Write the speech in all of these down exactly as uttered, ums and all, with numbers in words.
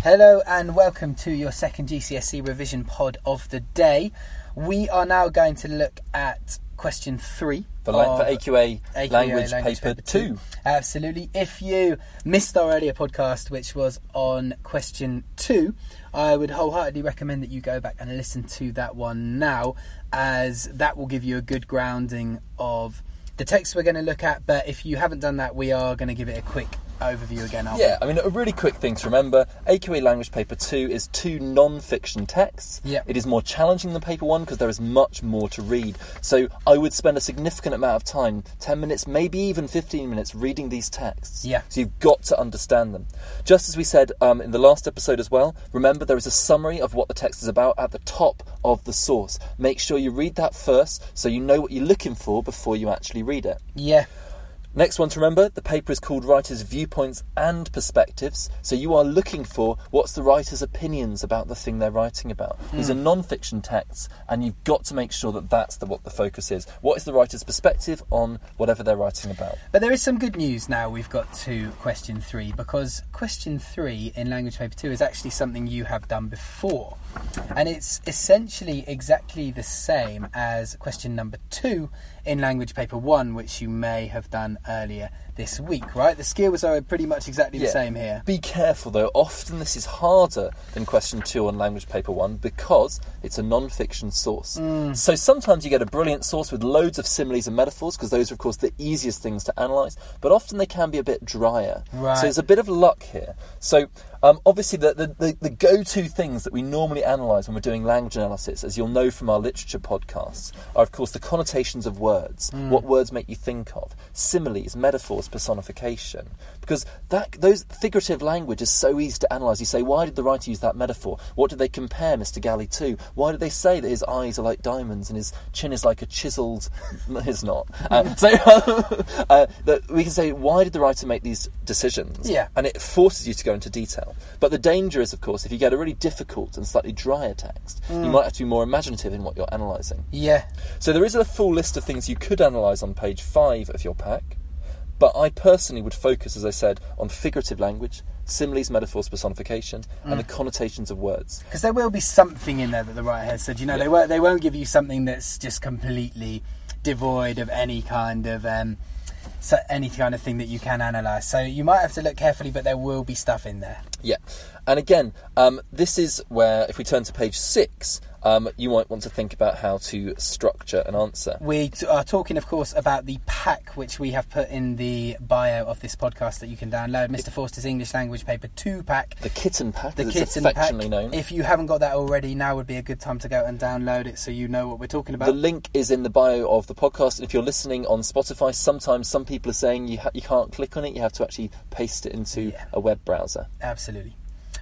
Hello and welcome to your second G C S E revision pod of the day. We are now going to look at question three. For, like, for A Q A, A Q A language, language paper, paper two. two. Absolutely. If you missed our earlier podcast, which was on question two, I would wholeheartedly recommend that you go back and listen to that one now, as that will give you a good grounding of the text we're going to look at. But if you haven't done that, we are going to give it a quick overview again. Yeah, I mean, a really quick thing to remember, A Q A Language Paper two is two non-fiction texts. Yep. It is more challenging than Paper one because there is much more to read. So I would spend a significant amount of time, ten minutes, maybe even fifteen minutes, reading these texts. Yeah. So you've got to understand them. Just as we said um, in the last episode as well, remember there is a summary of what the text is about at the top of the source. Make sure you read that first so you know what you're looking for before you actually read it. Yeah. Next one to remember, the paper is called Writers' Viewpoints and Perspectives. So you are looking for what's the writer's opinions about the thing they're writing about. Mm. These are non-fiction texts, and you've got to make sure that that's the, what the focus is. What is the writer's perspective on whatever they're writing about? But there is some good news now we've got to question three, because question three in Language Paper two is actually something you have done before. And it's essentially exactly the same as question number two in Language Paper one, which you may have done earlier this week, right? The skills are pretty much exactly the yeah. same here. Be careful though, often this is harder than question two on Language Paper one because it's a non-fiction source. Mm. So sometimes you get a brilliant source with loads of similes and metaphors, because those are of course the easiest things to analyse, but often they can be a bit drier. Right. So there's a bit of luck here. So um, obviously the, the, the, the go-to things that we normally analyse when we're doing language analysis, as you'll know from our literature podcasts, are of course the connotations of words, mm. what words make you think of, similes, metaphors, personification, because that those figurative language is so easy to analyse. You say, why did the writer use that metaphor? What did they compare Mister Galley to? Why did they say that his eyes are like diamonds and his chin is like a chiselled... It's not. Uh, so uh, that we can say, why did the writer make these decisions? Yeah. And it forces you to go into detail. But the danger is, of course, if you get a really difficult and slightly drier text, mm. you might have to be more imaginative in what you're analysing. Yeah. So there is a full list of things you could analyse on page five of your pack. But I personally would focus, as I said, on figurative language, similes, metaphors, personification, mm. and the connotations of words. Because there will be something in there that the writer has said. You know, yeah. they won't they won't give you something that's just completely devoid of any kind of um, so any kind of thing that you can analyse. So you might have to look carefully, but there will be stuff in there. Yeah, and again, um, this is where, if we turn to page six, um, you might want to think about how to structure an answer. We t- are talking, of course, about the pack, which we have put in the bio of this podcast that you can download. Mister Forster's English Language Paper two pack. The kitten pack, the as kitten it's affectionately pack. known. If you haven't got that already, now would be a good time to go and download it so you know what we're talking about. The link is in the bio of the podcast. And if you're listening on Spotify, sometimes some people are saying you, ha- you can't click on it. You have to actually paste it into yeah. a web browser. Absolutely.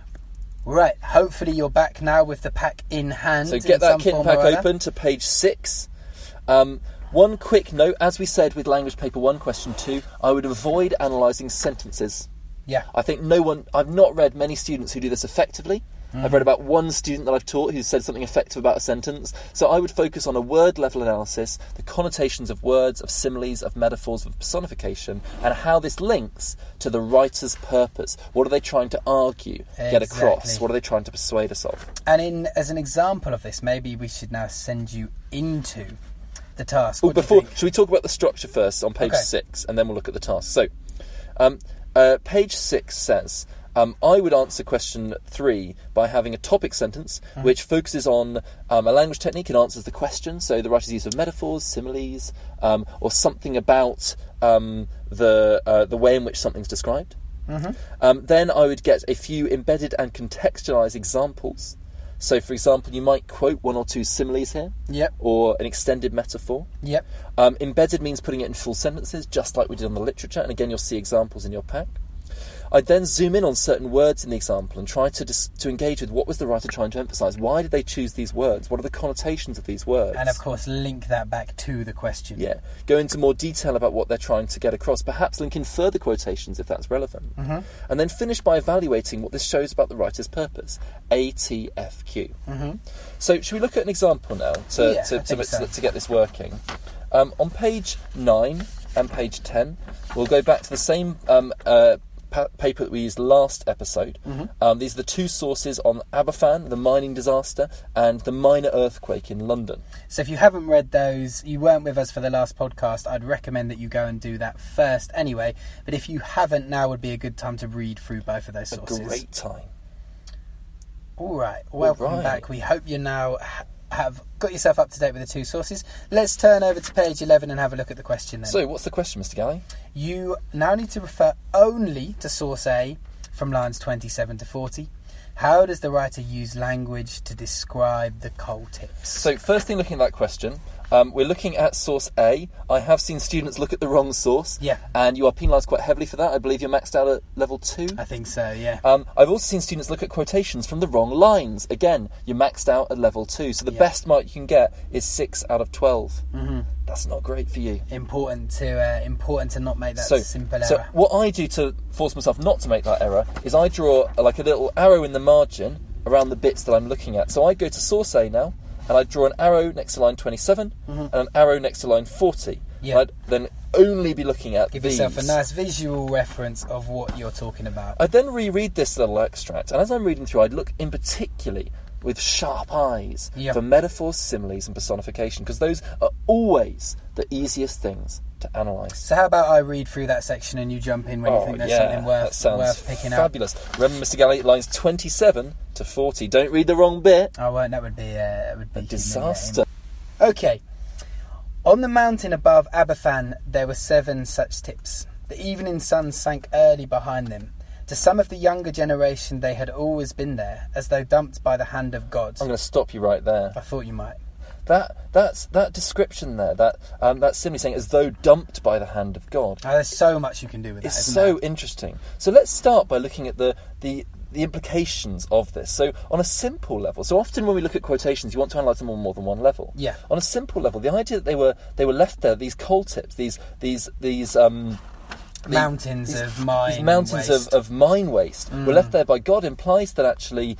Right, hopefully you're back now with the pack in hand. So get that kitten pack open to page six. Um, one quick note, as we said with Language Paper one, question two, I would avoid analysing sentences. Yeah. I think no one, I've not read many students who do this effectively. Mm. I've read about one student that I've taught who said something effective about a sentence. So I would focus on a word-level analysis, the connotations of words, of similes, of metaphors, of personification, and how this links to the writer's purpose. What are they trying to argue, exactly. get across? What are they trying to persuade us of? And in as an example of this, maybe we should now send you into the task. Oh, before, should we talk about the structure first on page okay. six, and then we'll look at the task? So, um, uh, page six says... Um, I would answer question three by having a topic sentence mm. which focuses on um, a language technique and answers the question. So the writer's use of metaphors, similes, um, or something about um, the uh, the way in which something's described. Mm-hmm. Um, then I would get a few embedded and contextualised examples. So, for example, you might quote one or two similes here, yep. or an extended metaphor. Yep. Um, embedded means putting it in full sentences, just like we did on the literature. And again, you'll see examples in your pack. I'd then zoom in on certain words in the example and try to dis- to engage with what was the writer trying to emphasise. Why did they choose these words? What are the connotations of these words? And of course link that back to the question. Yeah. Go into more detail about what they're trying to get across. Perhaps link in further quotations if that's relevant. Mm-hmm. And then finish by evaluating what this shows about the writer's purpose. A T F Q. Mm-hmm. So should we look at an example now to, yeah, to, to, so. to, to get this working? Um, on page nine and page ten, we'll go back to the same... Um, uh, pa- paper that we used last episode. Mm-hmm. Um, these are the two sources on Aberfan, the mining disaster, and the minor earthquake in London. So if you haven't read those, you weren't with us for the last podcast, I'd recommend that you go and do that first anyway. But if you haven't, now would be a good time to read through both of those sources. A great time. All right, welcome All right. back. We hope you now ha- have got yourself up to date with the two sources. Let's turn over to page eleven and have a look at the question then. So, what's the question, Mister Galley? You now need to refer only to source A from lines twenty-seven to forty. How does the writer use language to describe the coal tips? So, first thing looking at that question, um, we're looking at source A. I have seen students look at the wrong source. Yeah. And you are penalised quite heavily for that. I believe you're maxed out at level two. I think so, yeah. Um, I've also seen students look at quotations from the wrong lines. Again, you're maxed out at level two. So the Yeah. best mark you can get is six out of twelve. Mm-hmm. That's not great for you. Important to uh, important to not make that So, simple so error. what I do to force myself not to make that error is I draw uh, like a little arrow in the margin around the bits that I'm looking at. So I go to source A now, and I draw an arrow next to line twenty-seven Mm-hmm. and an arrow next to line forty. Yeah. And I'd then only be looking at Give these. yourself a nice visual reference of what you're talking about. I then reread this little extract, and as I'm reading through, I'd look in particularly with sharp eyes Yeah. for metaphors, similes, and personification, because those are always the easiest things to analyse. So how about I read through that section and you jump in when you think there's something that worth, sounds worth picking up? fabulous. Remember, Mister Galley, lines twenty-seven to forty. Don't read the wrong bit. Oh, well, that would be, uh, that would be A disaster. Okay. On the mountain above Aberfan, there were seven such tips. The evening sun sank early behind them. To some of the younger generation, they had always been there, as though dumped by the hand of God. I'm going to stop you right there. I thought you might. That that's that description there. That um, that's simply saying as though dumped by the hand of God. Oh, there's so much you can do with that, It's isn't so there? interesting. So let's start by looking at the, the the implications of this. So on a simple level, so often when we look at quotations, you want to analyse them on more than one level. Yeah. On a simple level, the idea that they were they were left there, these coal tips, these these these um, the- Mountains these, of mine these mountains waste. of, of mine waste Mm. were left there by God implies that actually.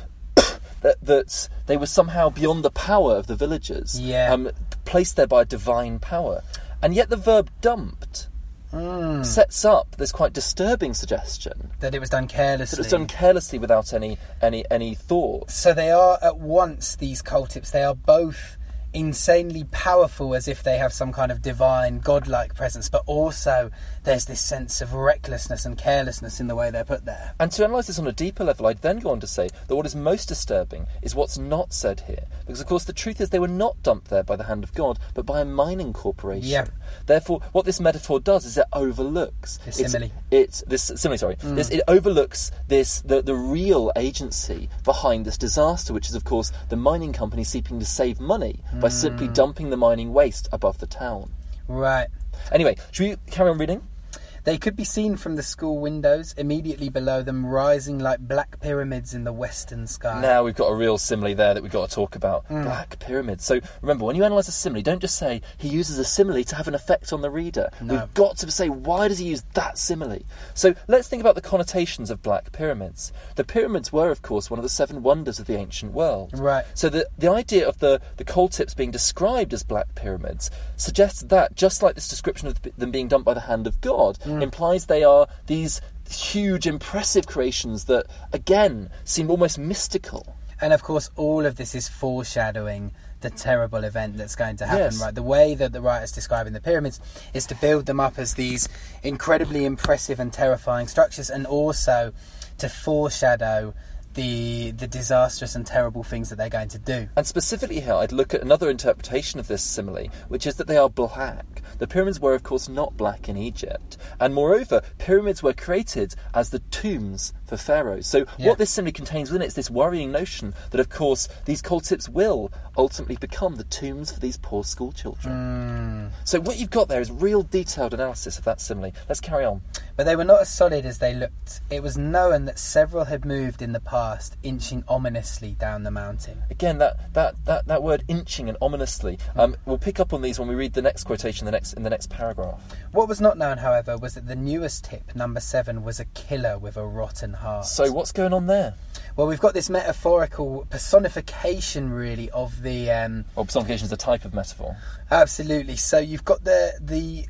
That, that they were somehow beyond the power of the villagers, Yeah. um, placed there by divine power. And yet the verb dumped Mm. sets up this quite disturbing suggestion That it was done carelessly. that it was done carelessly without any any any thought. So they are at once, these coal tips, they are both insanely powerful as if they have some kind of divine, godlike presence, but also there's this sense of recklessness and carelessness in the way they're put there. And to analyse this on a deeper level, I'd then go on to say that what is most disturbing is what's not said here. Because, of course, the truth is they were not dumped there by the hand of God, but by a mining corporation. Yeah. Therefore, what this metaphor does is it overlooks... The it's- simile. It's, this simile, sorry. Mm. This, it overlooks this the, the real agency behind this disaster, which is, of course, the mining company seeking to save money by simply dumping the mining waste above the town. Right. Anyway, should we carry on reading? They could be seen from the school windows, immediately below them, rising like black pyramids in the western sky. Now we've got a real simile there that we've got to talk about. Mm. Black pyramids. So remember, when you analyse a simile, don't just say he uses a simile to have an effect on the reader. No. We've got to say, why does he use that simile? So let's think about the connotations of black pyramids. The pyramids were, of course, one of the seven wonders of the ancient world. Right. So the, the idea of the, the coal tips being described as black pyramids suggests that, just like this description of them being dumped by the hand of God, Mm. implies they are these huge, impressive creations that, again, seem almost mystical. And of course, all of this is foreshadowing the terrible event that's going to happen, Yes. right? The way that the writer's describing the pyramids is to build them up as these incredibly impressive and terrifying structures, and also to foreshadow the the disastrous and terrible things that they're going to do. And specifically here, I'd look at another interpretation of this simile, which is that they are black. The pyramids were, of course, not black in Egypt. And moreover, pyramids were created as the tombs for pharaohs. So Yeah. what this simile contains within it is this worrying notion that, of course, these coal tips will ultimately become the tombs for these poor school children. Mm. So what you've got there is real detailed analysis of that simile. Let's carry on. But they were not as solid as they looked. It was known that several had moved in the past, inching ominously down the mountain. Again, that, that, that, that word inching and ominously, um, we'll pick up on these when we read the next quotation in the next, in the next paragraph. What was not known, however, was that the newest tip, number seven, was a killer with a rotten heart. So what's going on there? Well, we've got this metaphorical personification, really, of the... Um, Well, personification is a type of metaphor. absolutely. So you've got the the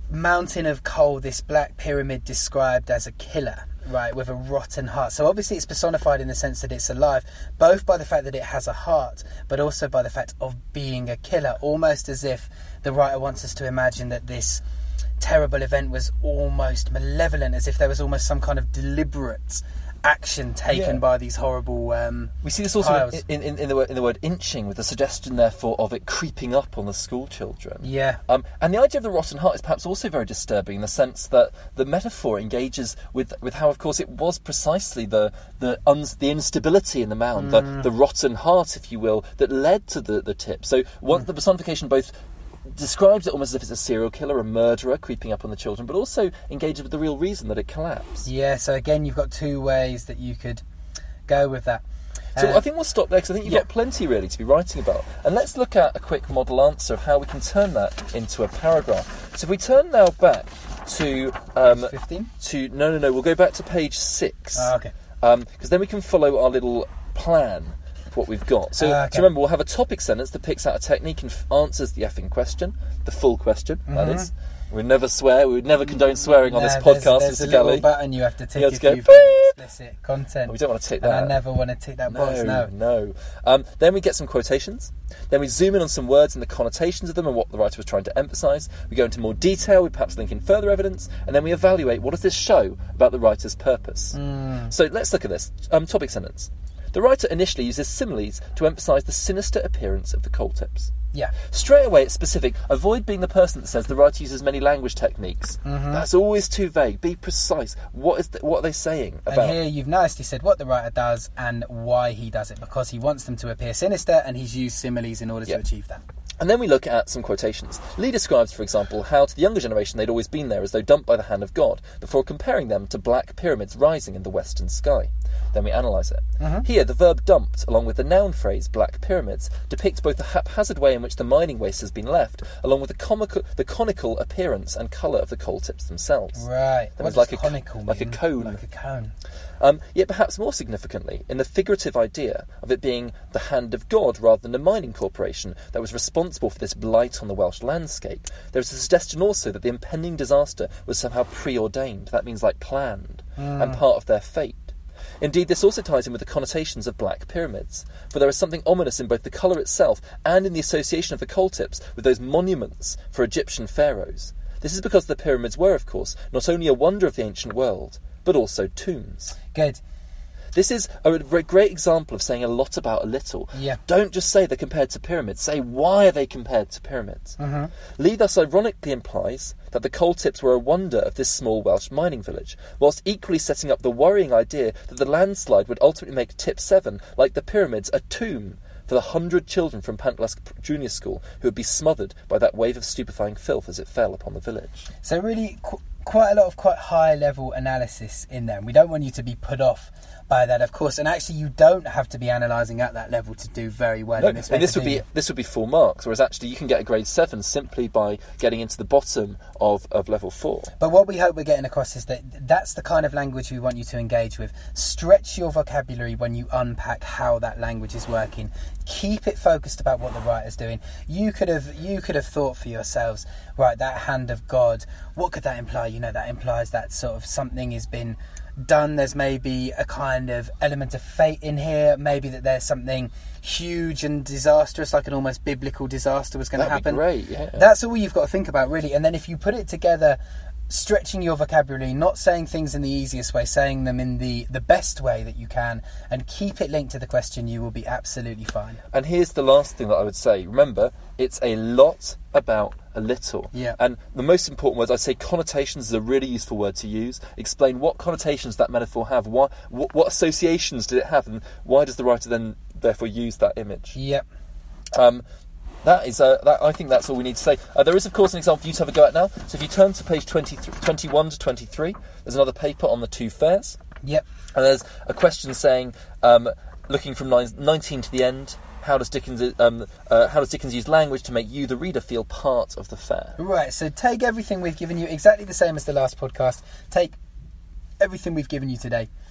mountain of coal, this black pyramid described as a killer, right, with a rotten heart. So obviously it's personified in the sense that it's alive, both by the fact that it has a heart, but also by the fact of being a killer, almost as if the writer wants us to imagine that this terrible event was almost malevolent, as if there was almost some kind of deliberate action taken Yeah. by these horrible um, We see this also piles. in, in, in, the word, in the word inching, with the suggestion, therefore, of it creeping up on the school children. Yeah. Um, and the idea of the rotten heart is perhaps also very disturbing in the sense that the metaphor engages with, with how, of course, it was precisely the the, uns, the instability in the mound, Mm. the, the rotten heart, if you will, that led to the, the tip. So once Mm. the personification both describes it almost as if it's a serial killer, a murderer creeping up on the children, but also engages with the real reason that it collapsed. Yeah, so again, you've got two ways that you could go with that. So Uh, I think we'll stop there because I think you've yeah. got plenty really to be writing about. And let's look at a quick model answer of how we can turn that into a paragraph. So if we turn now back to um, fifteen? to no no no, we'll go back to page six. Oh, okay. Because then we can follow our little plan of what we've got. So, Ah, okay. so remember, we'll have a topic sentence that picks out a technique and f- answers the effing question, the full question. That Mhm. is. We'd never swear. We would never condone swearing on No, this there's- podcast, There's, Mister a little Galley. button you have to tick You have if to go, you've got beep. explicit content. We don't want to tick And that. I never want to tick that box, No, no. no. Um, then we get some quotations. Then we zoom in on some words and the connotations of them and what the writer was trying to emphasise. We go into more detail. We perhaps link in further evidence, and then we evaluate what does this show about the writer's purpose. Mm. So let's look at this um, topic sentence. The writer initially uses similes to emphasise the sinister appearance of the coal tips. Yeah. Straight away, it's specific. Avoid being the person that says the writer uses many language techniques. Mhm. That's always too vague. Be precise. What is the, what are they saying about? And here you've nicely said what the writer does and why he does it, because he wants them to appear sinister and he's used similes in order Yep. to achieve that. And then we look at some quotations. Lee describes, for example, how to the younger generation they'd always been there as though dumped by the hand of God, before comparing them to black pyramids rising in the western sky. Then we analyse it. Mhm. Here, the verb dumped, along with the noun phrase black pyramids, depict both the haphazard way in which the mining waste has been left, along with the, comical, the conical appearance and colour of the coal tips themselves. Right. That What was like does a co- conical like a mean? cone. Like a cone. Um, yet perhaps more significantly, in the figurative idea of it being the hand of God rather than a mining corporation that was responsible for this blight on the Welsh landscape, there is a suggestion also that the impending disaster was somehow preordained. That means like planned, Mm. and part of their fate. Indeed, this also ties in with the connotations of black pyramids, for there is something ominous in both the colour itself and in the association of the coal tips with those monuments for Egyptian pharaohs. This is because the pyramids were, of course, not only a wonder of the ancient world, but also tombs. Good. This is a re- great example of saying a lot about a little. Yeah. Don't just say they're compared to pyramids. Say why are they compared to pyramids. hmm Lee thus ironically implies that the coal tips were a wonder of this small Welsh mining village, whilst equally setting up the worrying idea that the landslide would ultimately make Tip seven, like the pyramids, a tomb for the hundred children from Pantlas Junior School who would be smothered by that wave of stupefying filth as it fell upon the village. So really qu- quite a lot of quite high level analysis in there. And we don't want you to be put off by that, of course, and actually you don't have to be analysing at that level to do very well No, in this and this paper, would do be you? this would be full marks, whereas actually you can get a grade seven simply by getting into the bottom of, of level four. But what we hope we're getting across is that that's the kind of language we want you to engage with. Stretch your vocabulary when you unpack how that language is working. Keep it focused about what the writer's doing. You could have you could have thought for yourselves, right, that hand of God, what could that imply? You know, that implies that sort of something has been done. There's maybe a kind of element of fate in here, maybe that there's something huge and disastrous, like an almost biblical disaster was going to That'd be happen. great, yeah. That's all you've got to think about, really. And then if you put it together, stretching your vocabulary, not saying things in the easiest way, saying them in the, the best way that you can, and keep it linked to the question, you will be absolutely fine. And here's the last thing that I would say. Remember, it's a lot about a little. Yeah. And the most important words, I'd say connotations is a really useful word to use. Explain what connotations that metaphor have, why, what, what associations did it have, and why does the writer then therefore use that image? Yep. Um, that is, uh, that, I think that's all we need to say. Uh, there is, of course, an example for you to have a go at now. So if you turn to page twenty-one to twenty-three, there's another paper on the two fairs. Yep. And there's a question saying, um, looking from nineteen to the end, how does Dickens um, uh, how does Dickens use language to make you, the reader, feel part of the fair? Right, so take everything we've given you, exactly the same as the last podcast. Take everything we've given you today.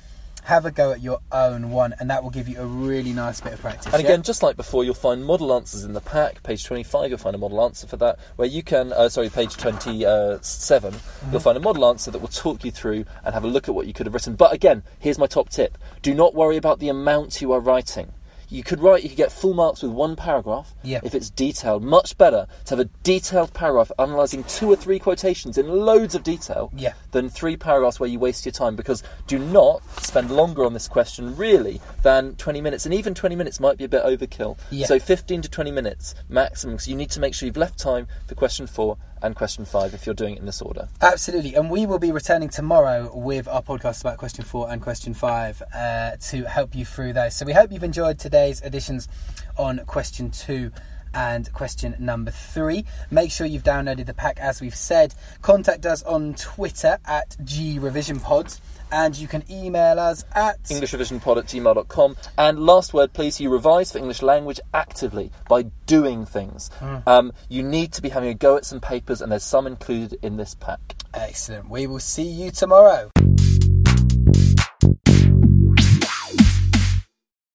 have a go at your own one, and that will give you a really nice bit of practice. And yeah? again, just like before, you'll find model answers in the pack. Page twenty-five, you'll find a model answer for that, where you can, uh, sorry, page twenty-seven, mm-hmm. you'll find a model answer that will talk you through and have a look at what you could have written. But again, here's my top tip. Do not worry about the amount you are writing. You could write, you could get full marks with one paragraph yeah. if it's detailed. Much better to have a detailed paragraph analysing two or three quotations in loads of detail yeah. than three paragraphs where you waste your time. Because do not spend longer on this question, really, than twenty minutes. And even twenty minutes might be a bit overkill. Yeah. So fifteen to twenty minutes maximum. So you need to make sure you've left time for question four and question five if you're doing it in this order. Absolutely. And we will be returning tomorrow with our podcast about question four and question five uh, to help you through those. So we hope you've enjoyed today's editions on question two and question number three. Make sure you've downloaded the pack, as we've said. Contact us on Twitter at G Revision Pod, and you can email us at english revision pod at gmail dot com. And last word, please, you revise for English language actively by doing things. Mm. Um, you need to be having a go at some papers, and there's some included in this pack. Excellent. We will see you tomorrow.